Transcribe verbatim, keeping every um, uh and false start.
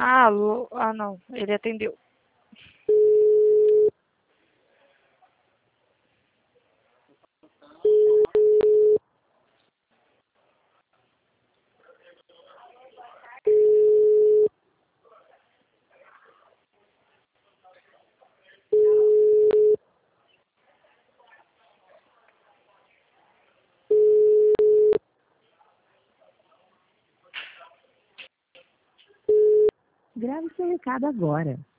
Ah, alô? Ah, não. Ele atendeu. Grave seu recado agora.